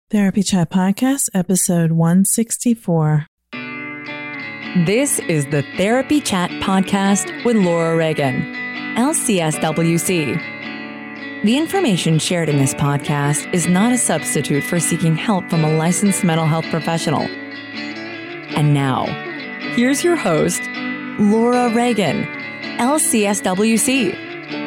Therapy Chat Podcast, episode 164. This is the Therapy Chat Podcast with Laura Reagan, LCSWC. The information shared in this podcast is not a substitute for seeking help from a licensed mental health professional. And now, here's your host, Laura Reagan, LCSWC.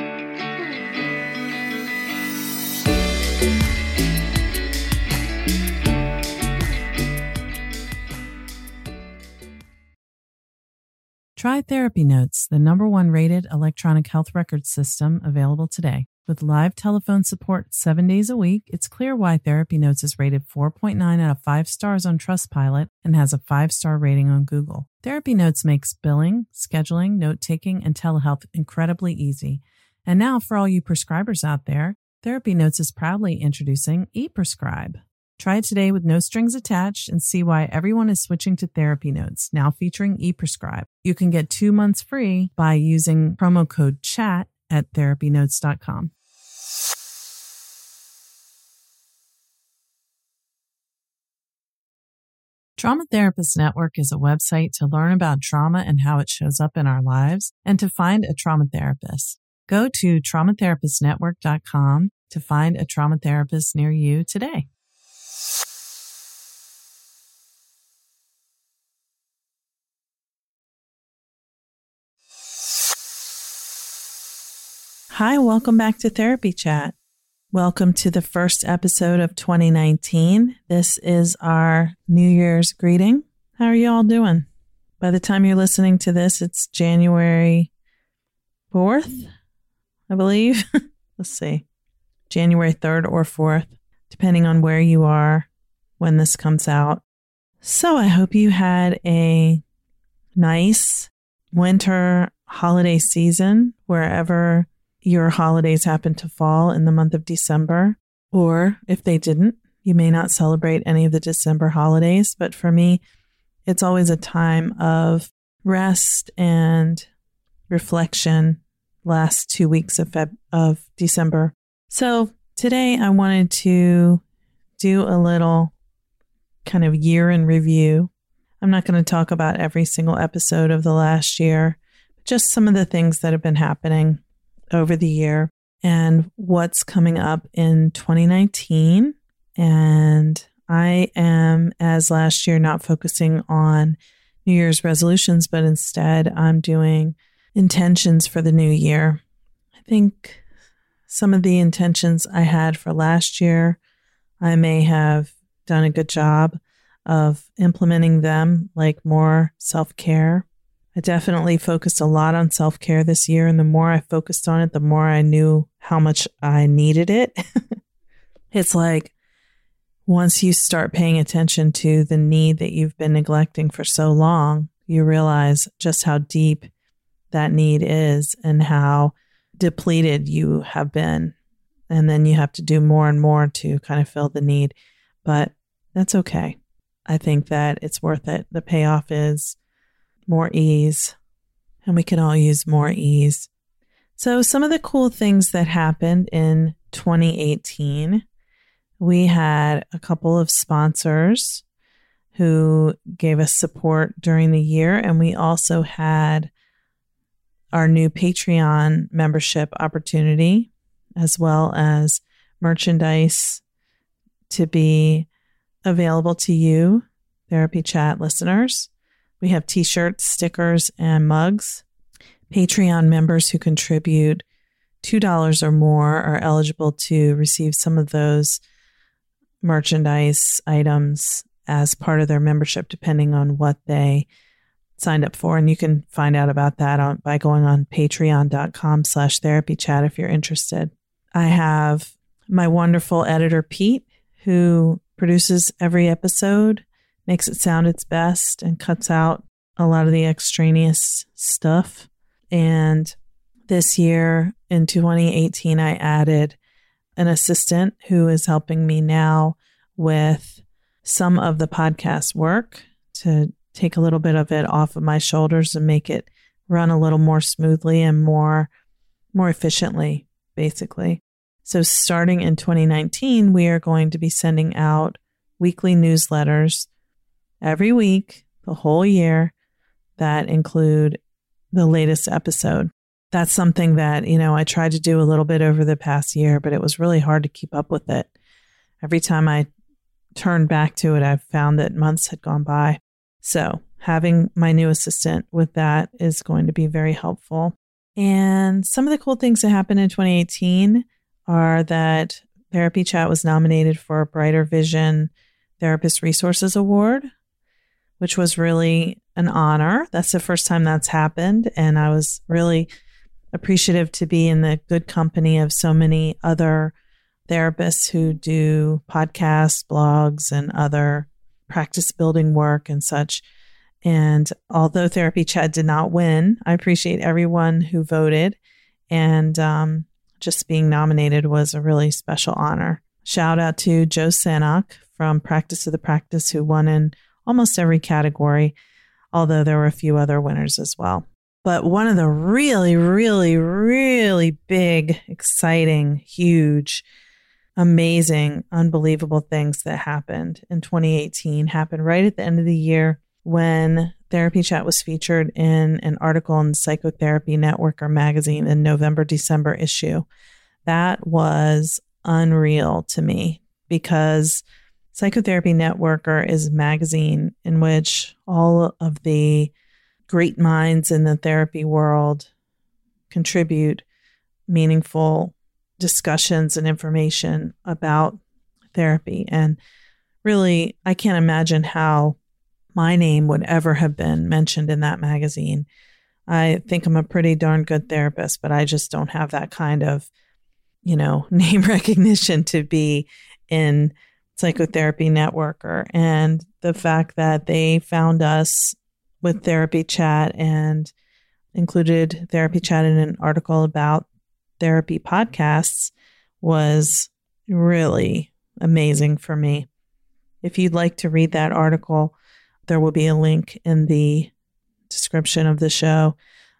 Try Therapy Notes, the #1 rated electronic health record system available today. With live telephone support 7 days a week, it's clear why Therapy Notes is rated 4.9 out of 5 stars on Trustpilot and has a 5-star rating on Google. Therapy Notes makes billing, scheduling, note-taking, and telehealth incredibly easy. And now, for all you prescribers out there, Therapy Notes is proudly introducing ePrescribe. Try it today with no strings attached and see why everyone is switching to Therapy Notes, now featuring ePrescribe. You can get 2 months free by using promo code CHAT at therapynotes.com. Trauma Therapist Network is a website to learn about trauma and how it shows up in our lives and to find a trauma therapist. Go to traumatherapistnetwork.com to find a trauma therapist near you today. Hi, welcome back to Therapy Chat. Welcome to the first episode of 2019. This is our New Year's greeting. How are you all doing? By the time you're listening to this, it's January 4th, I believe. Let's see. January 3rd or 4th, depending on where you are when this comes out. So I hope you had a nice winter holiday season wherever your holidays happen to fall in the month of December, or if they didn't, you may not celebrate any of the December holidays. But for me, it's always a time of rest and reflection last 2 weeks of December. So today I wanted to do a little kind of year in review. I'm not going to talk about every single episode of the last year, but just some of the things that have been happening over the year and what's coming up in 2019. And I am, as last year, not focusing on New Year's resolutions, but instead I'm doing intentions for the new year. I think some of the intentions I had for last year, I may have done a good job of implementing them, like more self-care. I definitely focused a lot on self-care this year, and the more I focused on it, the more I knew how much I needed it. It's like once you start paying attention to the need that you've been neglecting for so long, you realize just how deep that need is and how depleted you have been. And then you have to do more and more to kind of fill the need. But that's okay. I think that it's worth it. The payoff is more ease, and we can all use more ease. So some of the cool things that happened in 2018, we had a couple of sponsors who gave us support during the year, and we also had our new Patreon membership opportunity, as well as merchandise to be available to you, Therapy Chat listeners. We have t-shirts, stickers, and mugs. Patreon members who contribute $2 or more are eligible to receive some of those merchandise items as part of their membership, depending on what they signed up for. And you can find out about that by going on patreon.com/therapychat if you're interested. I have my wonderful editor, Pete, who produces every episode, makes it sound its best, and cuts out a lot of the extraneous stuff. And this year in 2018, I added an assistant who is helping me now with some of the podcast work to take a little bit of it off of my shoulders and make it run a little more smoothly and more efficiently, basically. So starting in 2019, we are going to be sending out weekly newsletters every week, the whole year, that include the latest episode. That's something that, I tried to do a little bit over the past year, but it was really hard to keep up with it. Every time I turned back to it, I've found that months had gone by. So having my new assistant with that is going to be very helpful. And some of the cool things that happened in 2018 are that Therapy Chat was nominated for a Brighter Vision Therapist Resources Award, which was really an honor. That's the first time that's happened. And I was really appreciative to be in the good company of so many other therapists who do podcasts, blogs, and other practice building work and such. And although Therapy Chat did not win, I appreciate everyone who voted. And just being nominated was a really special honor. Shout out to Joe Sanok from Practice of the Practice, who won in almost every category, although there were a few other winners as well. But one of the really, really, really big, exciting, huge, amazing, unbelievable things that happened in 2018 happened right at the end of the year when Therapy Chat was featured in an article in Psychotherapy Networker magazine in November-December issue. That was unreal to me because Psychotherapy Networker is a magazine in which all of the great minds in the therapy world contribute meaningful discussions and information about therapy. And really, I can't imagine how my name would ever have been mentioned in that magazine. I think I'm a pretty darn good therapist, but I just don't have that kind of, name recognition to be in Psychotherapy Networker. And the fact that they found us with Therapy Chat and included Therapy Chat in an article about therapy podcasts was really amazing for me. If you'd like to read that article, there will be a link in the description of the show.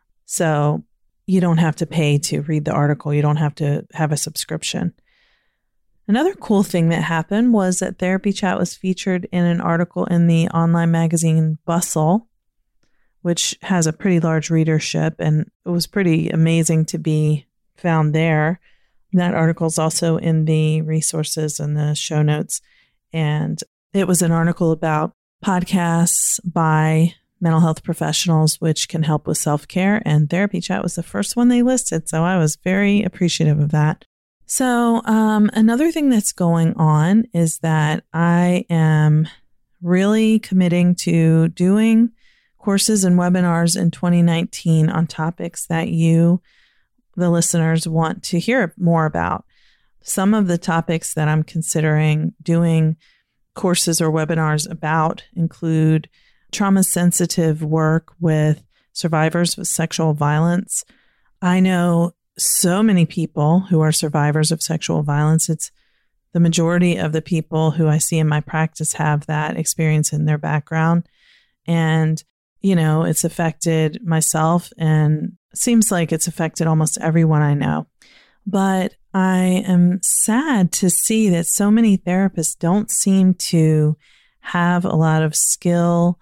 So you don't have to pay to read the article. You don't have to have a subscription. Another cool thing that happened was that Therapy Chat was featured in an article in the online magazine Bustle, which has a pretty large readership, and it was pretty amazing to be found there. That article is also in the resources and the show notes, and it was an article about podcasts by mental health professionals, which can help with self-care, and Therapy Chat was the first one they listed, so I was very appreciative of that. So another thing that's going on is that I am really committing to doing courses and webinars in 2019 on topics that you, the listeners, want to hear more about. Some of the topics that I'm considering doing courses or webinars about include trauma-sensitive work with survivors of sexual violence. I know so many people who are survivors of sexual violence. It's the majority of the people who I see in my practice have that experience in their background. And, it's affected myself and seems like it's affected almost everyone I know. But I am sad to see that so many therapists don't seem to have a lot of skill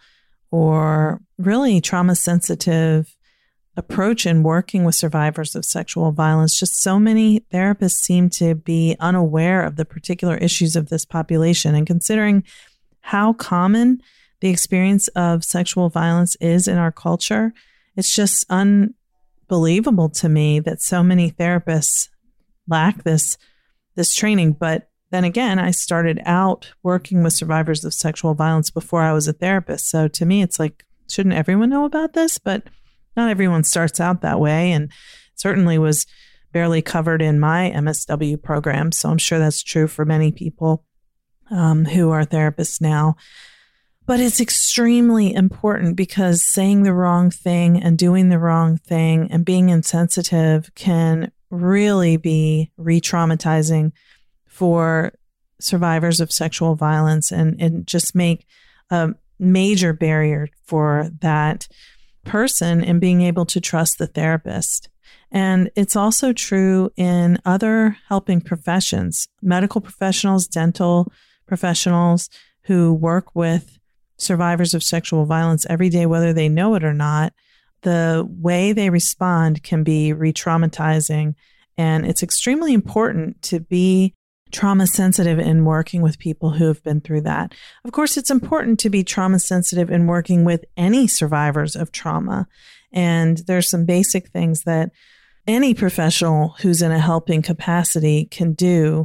or really trauma-sensitive approach in working with survivors of sexual violence. Just so many therapists seem to be unaware of the particular issues of this population. And considering how common the experience of sexual violence is in our culture, it's just unbelievable to me that so many therapists lack this training. But then again, I started out working with survivors of sexual violence before I was a therapist. So to me, it's like, shouldn't everyone know about this? But not everyone starts out that way, and certainly was barely covered in my MSW program. So I'm sure that's true for many people who are therapists now. But it's extremely important because saying the wrong thing and doing the wrong thing and being insensitive can really be re-traumatizing for survivors of sexual violence and just make a major barrier for that person in being able to trust the therapist. And it's also true in other helping professions, medical professionals, dental professionals who work with survivors of sexual violence every day, whether they know it or not, the way they respond can be re-traumatizing. And it's extremely important to be trauma sensitive in working with people who have been through that. Of course, it's important to be trauma sensitive in working with any survivors of trauma. And there's some basic things that any professional who's in a helping capacity can do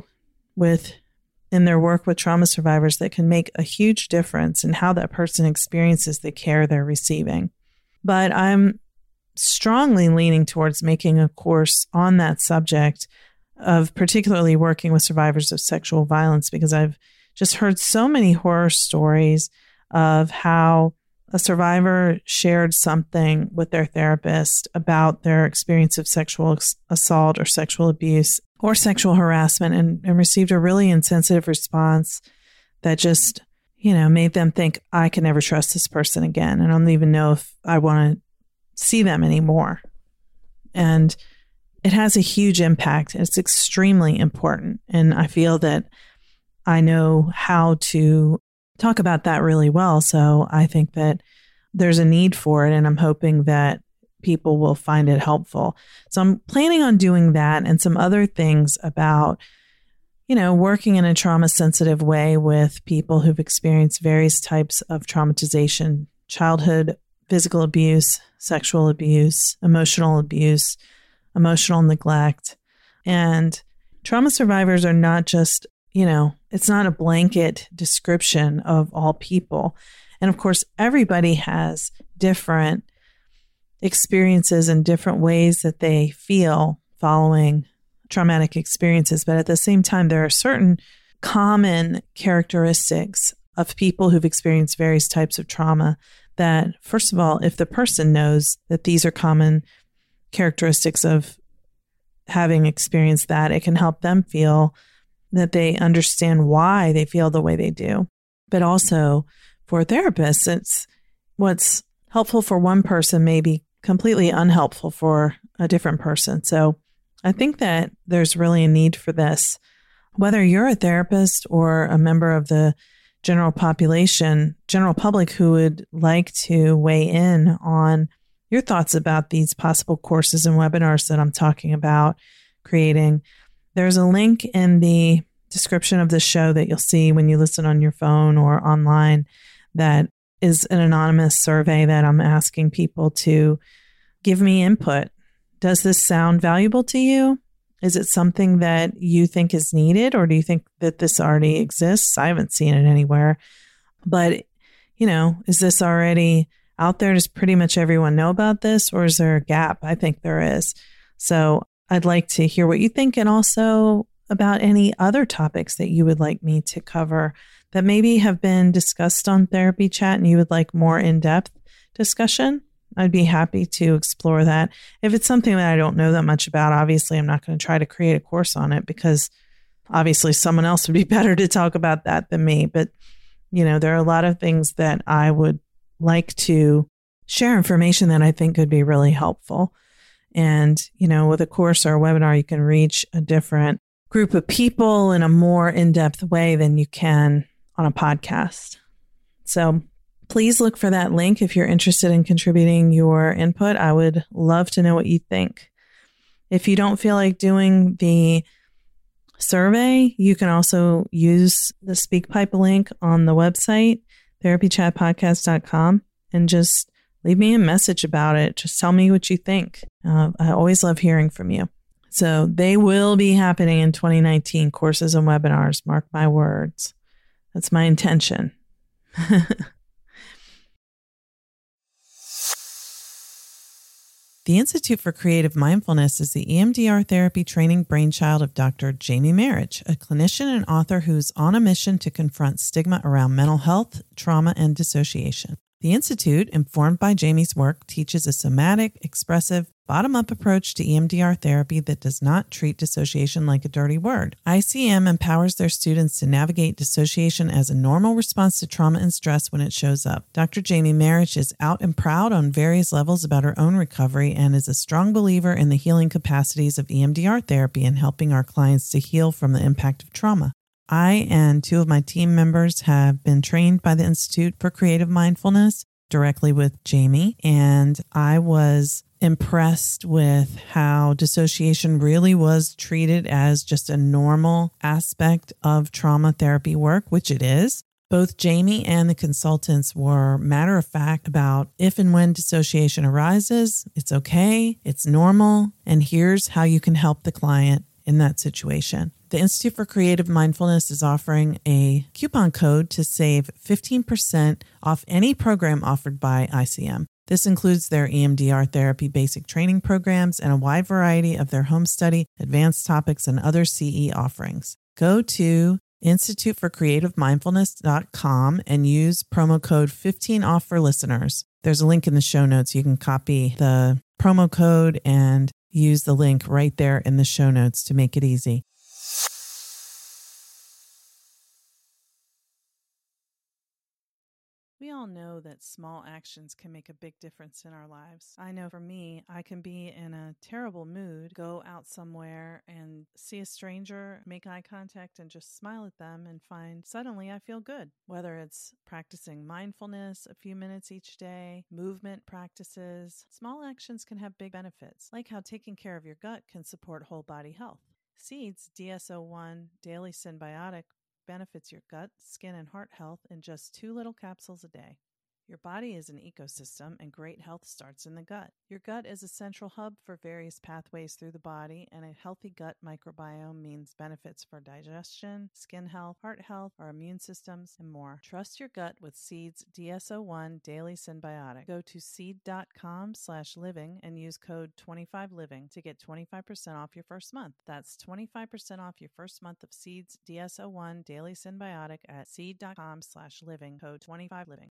in their work with trauma survivors that can make a huge difference in how that person experiences the care they're receiving. But I'm strongly leaning towards making a course on that subject of particularly working with survivors of sexual violence, because I've just heard so many horror stories of how a survivor shared something with their therapist about their experience of sexual assault or sexual abuse or sexual harassment and received a really insensitive response that just, made them think, I can never trust this person again. And I don't even know if I want to see them anymore. And it has a huge impact. It's extremely important. And I feel that I know how to talk about that really well. So I think that there's a need for it, and I'm hoping that people will find it helpful. So I'm planning on doing that and some other things about, working in a trauma sensitive way with people who've experienced various types of traumatization, childhood physical abuse, sexual abuse, emotional neglect. And trauma survivors are not just, it's not a blanket description of all people. And of course, everybody has different experiences and different ways that they feel following traumatic experiences. But at the same time, there are certain common characteristics of people who've experienced various types of trauma that, first of all, if the person knows that these are common characteristics of having experienced that, it can help them feel that they understand why they feel the way they do. But also for therapists, it's what's helpful for one person may be completely unhelpful for a different person. So I think that there's really a need for this. Whether you're a therapist or a member of the general public who would like to weigh in on your thoughts about these possible courses and webinars that I'm talking about creating, there's a link in the description of the show that you'll see when you listen on your phone or online that is an anonymous survey that I'm asking people to give me input. Does this sound valuable to you? Is it something that you think is needed, or do you think that this already exists? I haven't seen it anywhere. But, is this already out there? Does pretty much everyone know about this, or is there a gap? I think there is. So I'd like to hear what you think, and also about any other topics that you would like me to cover that maybe have been discussed on Therapy Chat and you would like more in-depth discussion. I'd be happy to explore that. If it's something that I don't know that much about, obviously I'm not going to try to create a course on it, because obviously someone else would be better to talk about that than me. But, there are a lot of things that I would like to share information that I think could be really helpful. And, with a course or a webinar, you can reach a different group of people in a more in-depth way than you can on a podcast. So please look for that link if you're interested in contributing your input. I would love to know what you think. If you don't feel like doing the survey, you can also use the SpeakPipe link on the website, therapychatpodcast.com, and just leave me a message about it. Just tell me what you think. I always love hearing from you. So they will be happening in 2019, courses and webinars. Mark my words. That's my intention. The Institute for Creative Mindfulness is the EMDR therapy training brainchild of Dr. Jamie Marich, a clinician and author who's on a mission to confront stigma around mental health, trauma, and dissociation. The Institute, informed by Jamie's work, teaches a somatic, expressive, bottom-up approach to EMDR therapy that does not treat dissociation like a dirty word. ICM empowers their students to navigate dissociation as a normal response to trauma and stress when it shows up. Dr. Jamie Marich is out and proud on various levels about her own recovery and is a strong believer in the healing capacities of EMDR therapy and helping our clients to heal from the impact of trauma. I and two of my team members have been trained by the Institute for Creative Mindfulness directly with Jamie, and I was impressed with how dissociation really was treated as just a normal aspect of trauma therapy work, which it is. Both Jamie and the consultants were matter of fact about if and when dissociation arises, it's okay, it's normal, and here's how you can help the client in that situation. The Institute for Creative Mindfulness is offering a coupon code to save 15% off any program offered by ICM. This includes their EMDR therapy basic training programs and a wide variety of their home study, advanced topics, and other CE offerings. Go to instituteforcreativemindfulness.com and use promo code 15OFF for listeners. There's a link in the show notes. You can copy the promo code and use the link right there in the show notes to make it easy. We all know that small actions can make a big difference in our lives. I know for me, I can be in a terrible mood, go out somewhere and see a stranger, make eye contact and just smile at them and find suddenly I feel good. Whether it's practicing mindfulness a few minutes each day, movement practices, small actions can have big benefits, like how taking care of your gut can support whole body health. Seeds DS-01 Daily Synbiotic benefits your gut, skin, and heart health in just 2 little capsules a day. Your body is an ecosystem, and great health starts in the gut. Your gut is a central hub for various pathways through the body, and a healthy gut microbiome means benefits for digestion, skin health, heart health, our immune systems, and more. Trust your gut with Seed's DS-01 Daily Synbiotic. Go to seed.com/living and use code 25living to get 25% off your first month. That's 25% off your first month of Seed's DS-01 Daily Synbiotic at seed.com/living, code 25living.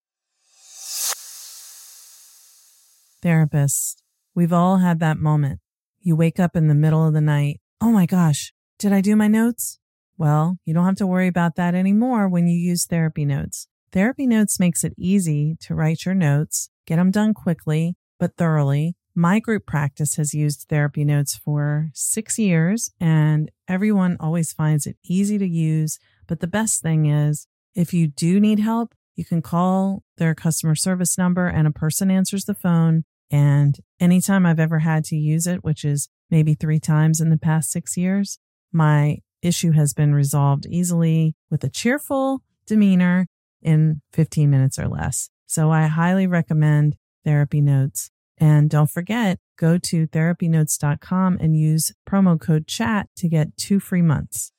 Therapists, we've all had that moment. You wake up in the middle of the night. Oh my gosh, did I do my notes? Well, you don't have to worry about that anymore when you use Therapy Notes. Therapy Notes makes it easy to write your notes, get them done quickly, but thoroughly. My group practice has used Therapy Notes for 6 years, and everyone always finds it easy to use. But the best thing is, if you do need help, you can call their customer service number and a person answers the phone. And anytime I've ever had to use it, which is maybe 3 times in the past 6 years, my issue has been resolved easily with a cheerful demeanor in 15 minutes or less. So I highly recommend Therapy Notes. And don't forget, go to therapynotes.com and use promo code CHAT to get 2 free months.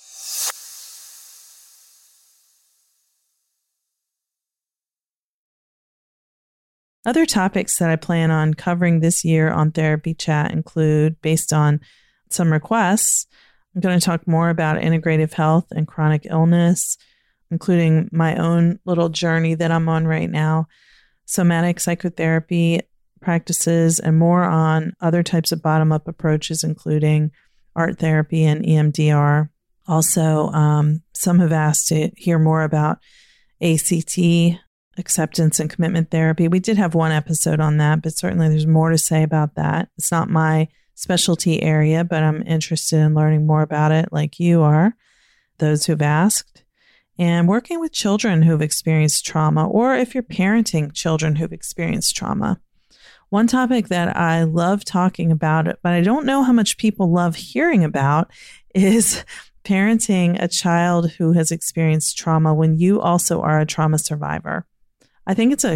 Other topics that I plan on covering this year on Therapy Chat include, based on some requests, I'm going to talk more about integrative health and chronic illness, including my own little journey that I'm on right now, somatic psychotherapy practices, and more on other types of bottom-up approaches, including art therapy and EMDR. Also, some have asked to hear more about ACT, acceptance and commitment therapy. We did have one episode on that, but certainly there's more to say about that. It's not my specialty area, but I'm interested in learning more about it like you are, those who've asked. And working with children who've experienced trauma, or if you're parenting children who've experienced trauma. One topic that I love talking about, but I don't know how much people love hearing about, is parenting a child who has experienced trauma when you also are a trauma survivor. I think there's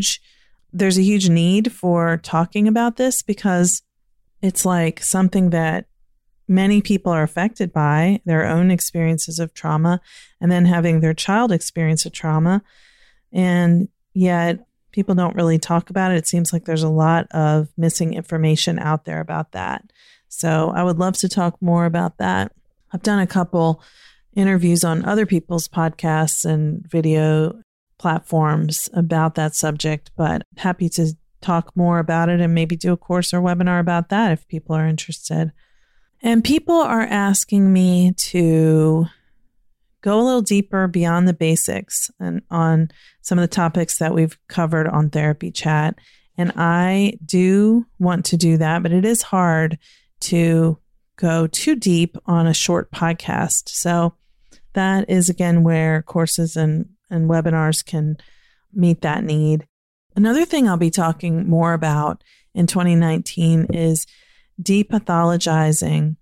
a huge need for talking about this because it's like something that many people are affected by, their own experiences of trauma, and then having their child experience a trauma. And yet people don't really talk about it. It seems like there's a lot of missing information out there about that. So I would love to talk more about that. I've done a couple interviews on other people's podcasts and video platforms about that subject, but happy to talk more about it and maybe do a course or webinar about that if people are interested. And people are asking me to go a little deeper beyond the basics and on some of the topics that we've covered on Therapy Chat. And I do want to do that, but it is hard to go too deep on a short podcast. So that is, again, where courses and webinars can meet that need. Another thing I'll be talking more about in 2019 is depathologizing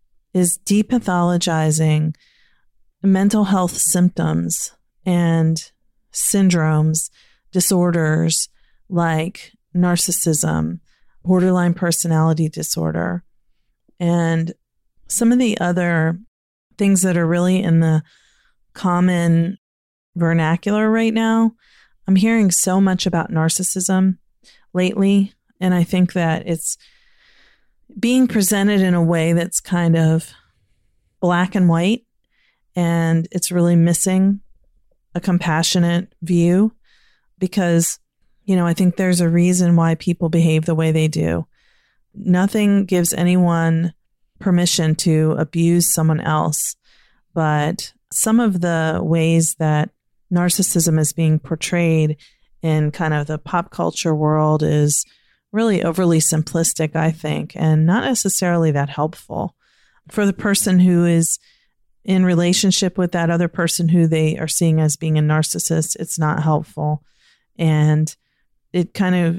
mental health symptoms and syndromes, disorders like narcissism, borderline personality disorder, and some of the other things that are really in the common vernacular right now. I'm hearing so much about narcissism lately, and I think that it's being presented in a way that's kind of black and white, and it's really missing a compassionate view because, I think there's a reason why people behave the way they do. Nothing gives anyone permission to abuse someone else, but some of the ways that narcissism is being portrayed in kind of the pop culture world is really overly simplistic, I think, and not necessarily that helpful. For the person who is in relationship with that other person who they are seeing as being a narcissist, it's not helpful. And it kind of,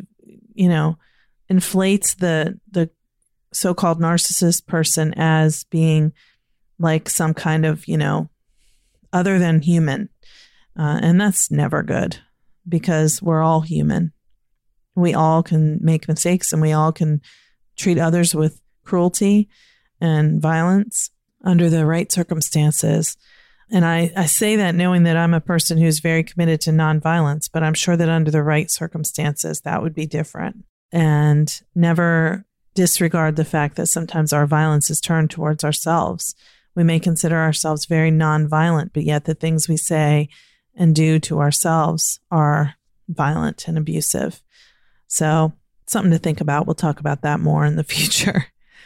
inflates the so-called narcissist person as being like some kind of, other than human. And that's never good because we're all human. We all can make mistakes and we all can treat others with cruelty and violence under the right circumstances. And I say that knowing that I'm a person who's very committed to nonviolence, but I'm sure that under the right circumstances, that would be different. And never disregard the fact that sometimes our violence is turned towards ourselves. We may consider ourselves very nonviolent, but yet the things we say and do to ourselves are violent and abusive. So something to think about. We'll talk about that more in the future.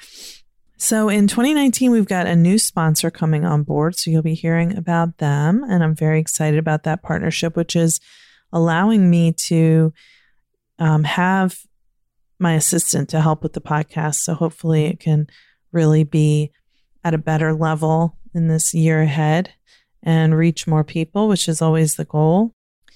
So in 2019, we've got a new sponsor coming on board. So you'll be hearing about them. And I'm very excited about that partnership, which is allowing me to have my assistant to help with the podcast. So hopefully it can really be at a better level in this year ahead and reach more people, which is always the goal.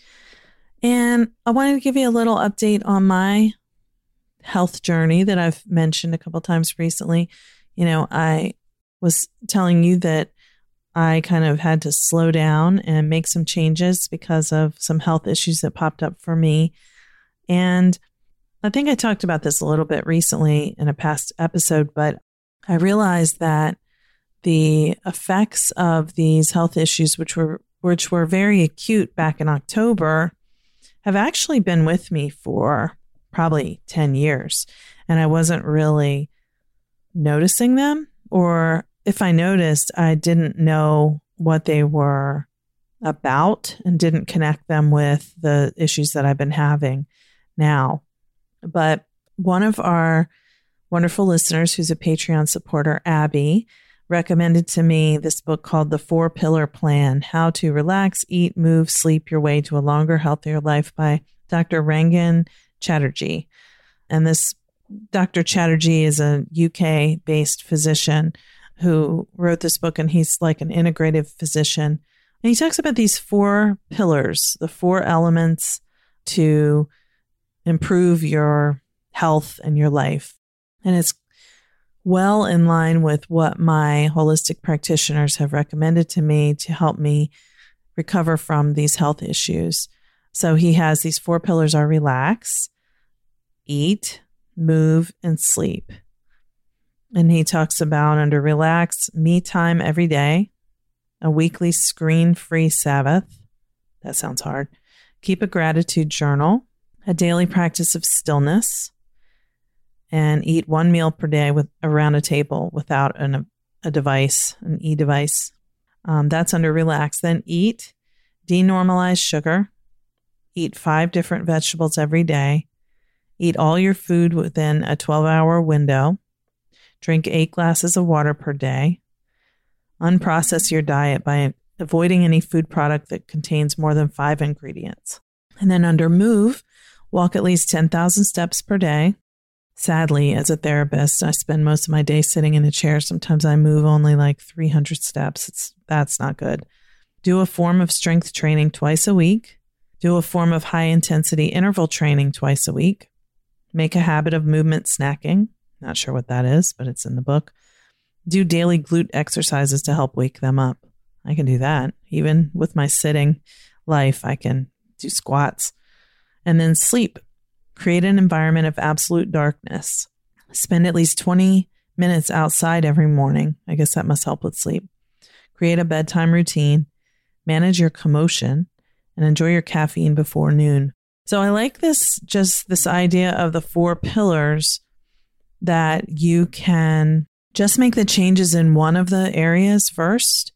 And I wanted to give you a little update on my health journey that I've mentioned a couple times recently. I was telling you that I kind of had to slow down and make some changes because of some health issues that popped up for me. And I think I talked about this a little bit recently in a past episode, but I realized that the effects of these health issues, which were very acute back in October, have actually been with me for probably 10 years. And I wasn't really noticing them, or if I noticed, I didn't know what they were about and didn't connect them with the issues that I've been having now. But one of our wonderful listeners who's a Patreon supporter, Abby, recommended to me this book called The 4-Pillar Plan: How to Relax, Eat, Move, Sleep Your Way to a Longer, Healthier Life by Dr. Rangan Chatterjee. And this Dr. Chatterjee is a UK-based physician who wrote this book, and he's like an integrative physician. And he talks about these 4 pillars, the 4 elements to improve your health and your life. And it's well in line with what my holistic practitioners have recommended to me to help me recover from these health issues. So he has these 4 pillars are relax, eat, move, and sleep. And he talks about under relax, me time every day, a weekly screen-free Sabbath. That sounds hard. Keep a gratitude journal, a daily practice of stillness, and eat 1 meal per day around a table without a device, an e-device. That's under relax. Then eat, denormalize sugar, eat 5 different vegetables every day, eat all your food within a 12-hour window, drink 8 glasses of water per day, unprocess your diet by avoiding any food product that contains more than 5 ingredients. And then under move, walk at least 10,000 steps per day. Sadly, as a therapist, I spend most of my day sitting in a chair. Sometimes I move only like 300 steps. That's not good. Do a form of strength training twice a week. Do a form of high intensity interval training twice a week. Make a habit of movement snacking. Not sure what that is, but it's in the book. Do daily glute exercises to help wake them up. I can do that. Even with my sitting life, I can do squats. And then sleep. Create an environment of absolute darkness. Spend at least 20 minutes outside every morning. I guess that must help with sleep. Create a bedtime routine. Manage your commotion and enjoy your caffeine before noon. So I like this idea of the 4 pillars that you can just make the changes in one of the areas first,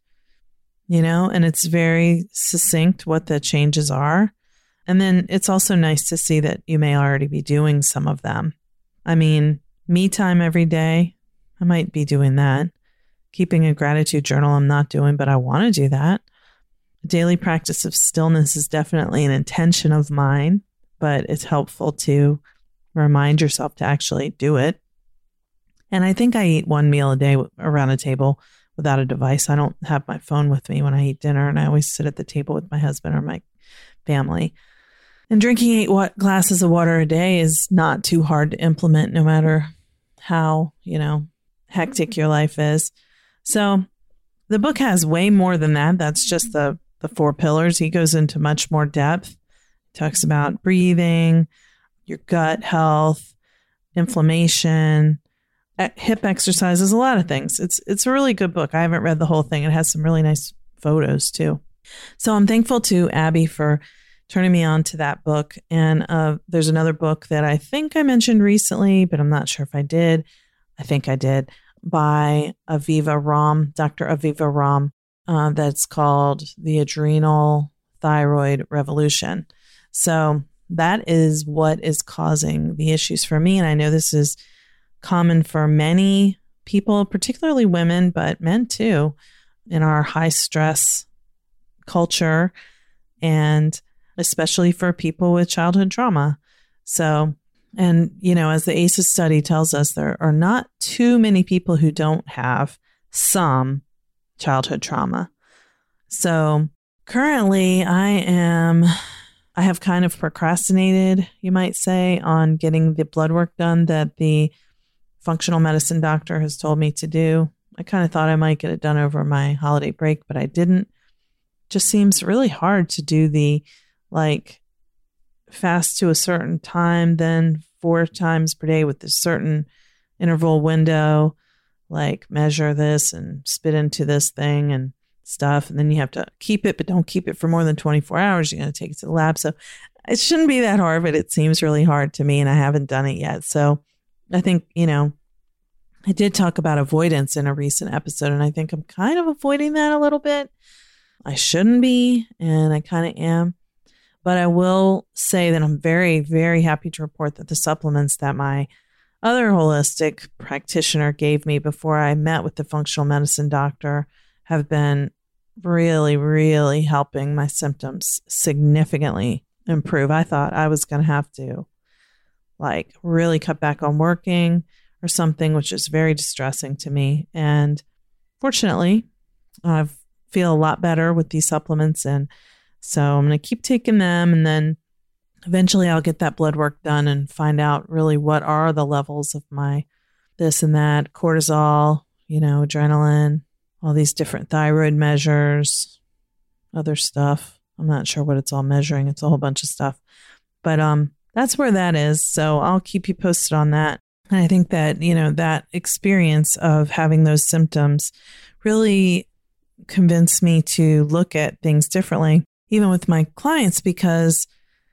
and it's very succinct what the changes are. And then it's also nice to see that you may already be doing some of them. I mean, me time every day, I might be doing that. Keeping a gratitude journal, I'm not doing, but I want to do that. Daily practice of stillness is definitely an intention of mine, but it's helpful to remind yourself to actually do it. And I think I eat 1 meal a day around a table without a device. I don't have my phone with me when I eat dinner, and I always sit at the table with my husband or my family. And drinking 8 glasses of water a day is not too hard to implement, no matter how, hectic your life is. So the book has way more than that. That's just the 4 pillars. He goes into much more depth. He talks about breathing, your gut health, inflammation, hip exercises, a lot of things. It's a really good book. I haven't read the whole thing. It has some really nice photos too. So I'm thankful to Abby for turning me on to that book. And there's another book that I think I mentioned recently, but I'm not sure if I did. I think I did, by Aviva Romm, Dr. Aviva Romm, that's called The Adrenal Thyroid Revolution. So that is what is causing the issues for me. And I know this is common for many people, particularly women, but men too, in our high stress culture, and especially for people with childhood trauma. So, and as the ACEs study tells us, there are not too many people who don't have some childhood trauma. So currently I have kind of procrastinated, you might say, on getting the blood work done that the functional medicine doctor has told me to do. I kind of thought I might get it done over my holiday break, but I didn't. Just seems really hard to do the fast to a certain time, then 4 times per day with a certain interval window, measure this and spit into this thing and stuff. And then you have to keep it, but don't keep it for more than 24 hours. You're going to take it to the lab. So it shouldn't be that hard, but it seems really hard to me, and I haven't done it yet. So I think, I did talk about avoidance in a recent episode, and I think I'm kind of avoiding that a little bit. I shouldn't be, and I kind of am. But I will say that I'm very, very happy to report that the supplements that my other holistic practitioner gave me before I met with the functional medicine doctor have been really, really helping my symptoms significantly improve. I thought I was going to have to really cut back on working or something, which is very distressing to me. And fortunately, I feel a lot better with these supplements. And so I'm going to keep taking them, and then eventually I'll get that blood work done and find out really what are the levels of my this and that, cortisol, adrenaline, all these different thyroid measures, other stuff. I'm not sure what it's all measuring. It's a whole bunch of stuff. But that's where that is. So I'll keep you posted on that. And I think that, that experience of having those symptoms really convinced me to look at things differently, even with my clients, because,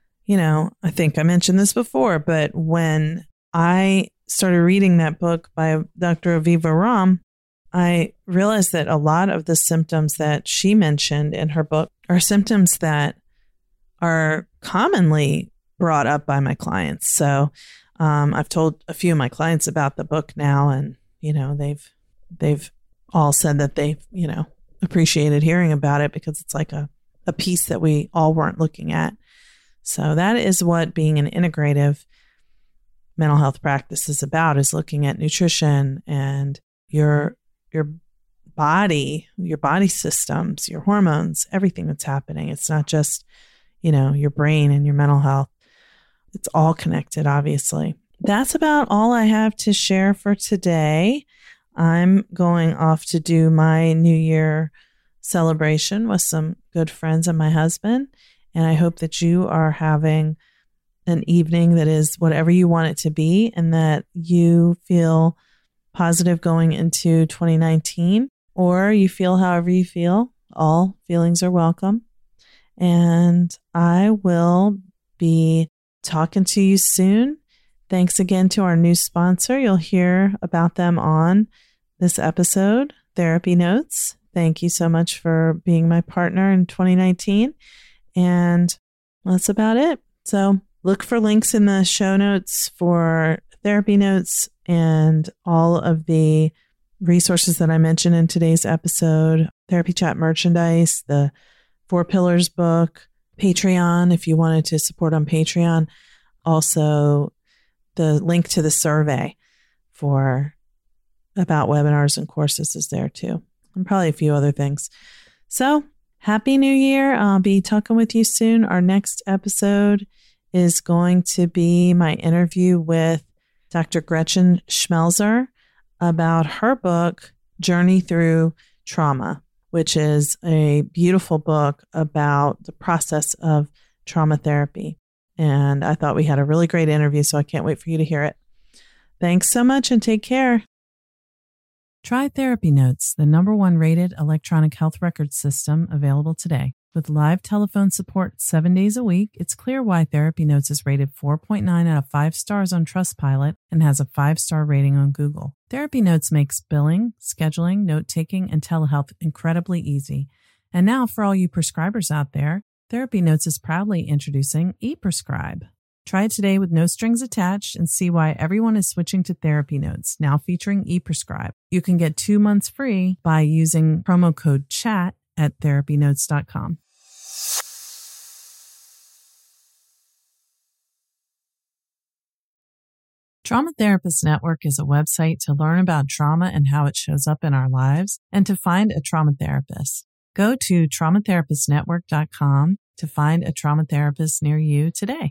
I think I mentioned this before, but when I started reading that book by Dr. Aviva Romm, I realized that a lot of the symptoms that she mentioned in her book are symptoms that are commonly brought up by my clients. So I've told a few of my clients about the book now, and, they've all said that they, appreciated hearing about it, because it's like a piece that we all weren't looking at. So that is what being an integrative mental health practice is about, is looking at nutrition and your body, your body systems, your hormones, everything that's happening. It's not just, your brain and your mental health. It's all connected, obviously. That's about all I have to share for today. I'm going off to do my New Year celebration with some good friends and my husband. And I hope that you are having an evening that is whatever you want it to be, and that you feel positive going into 2019, or you feel however you feel. All feelings are welcome. And I will be talking to you soon. Thanks again to our new sponsor. You'll hear about them on this episode, Therapy Notes. Thank you so much for being my partner in 2019. And that's about it. So look for links in the show notes for Therapy Notes and all of the resources that I mentioned in today's episode. Therapy Chat merchandise, the 4 Pillars book, Patreon, if you wanted to support on Patreon. Also, the link to the survey about webinars and courses is there too. And probably a few other things. So, Happy New Year. I'll be talking with you soon. Our next episode is going to be my interview with Dr. Gretchen Schmelzer about her book, Journey Through Trauma, which is a beautiful book about the process of trauma therapy. And I thought we had a really great interview, so I can't wait for you to hear it. Thanks so much and take care. Try Therapy Notes, the #1 rated electronic health record system available today. With live telephone support 7 days a week, it's clear why Therapy Notes is rated 4.9 out of 5 stars on Trustpilot and has a 5-star rating on Google. Therapy Notes makes billing, scheduling, note-taking, and telehealth incredibly easy. And now for all you prescribers out there, Therapy Notes is proudly introducing ePrescribe. Try it today with no strings attached and see why everyone is switching to Therapy Notes, now featuring ePrescribe. You can get 2 months free by using promo code CHAT at therapynotes.com. Trauma Therapist Network is a website to learn about trauma and how it shows up in our lives and to find a trauma therapist. Go to traumatherapistnetwork.com to find a trauma therapist near you today.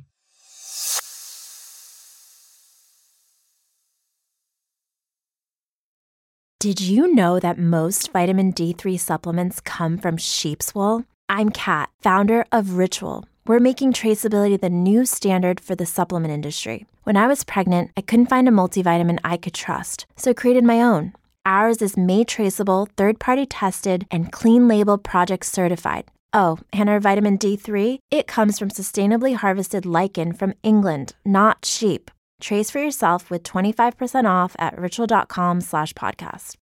Did you know that most vitamin D3 supplements come from sheep's wool? I'm Kat, founder of Ritual. We're making traceability the new standard for the supplement industry. When I was pregnant, I couldn't find a multivitamin I could trust, so I created my own. Ours is made traceable, third-party tested, and clean label project certified. Oh, and our vitamin D3? It comes from sustainably harvested lichen from England, not sheep. Trace for yourself with 25% off at ritual.com/podcast.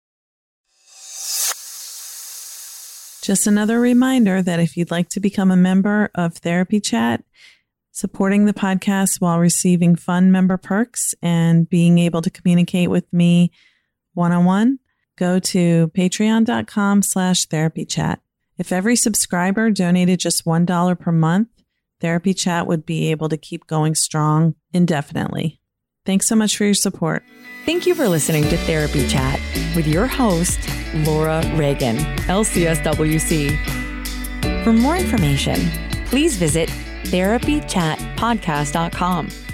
Just another reminder that if you'd like to become a member of Therapy Chat, supporting the podcast while receiving fun member perks and being able to communicate with me one-on-one, go to patreon.com/therapychat. If every subscriber donated just $1 per month, Therapy Chat would be able to keep going strong indefinitely. Thanks so much for your support. Thank you for listening to Therapy Chat with your host, Laura Reagan, LCSWC. For more information, please visit therapychatpodcast.com.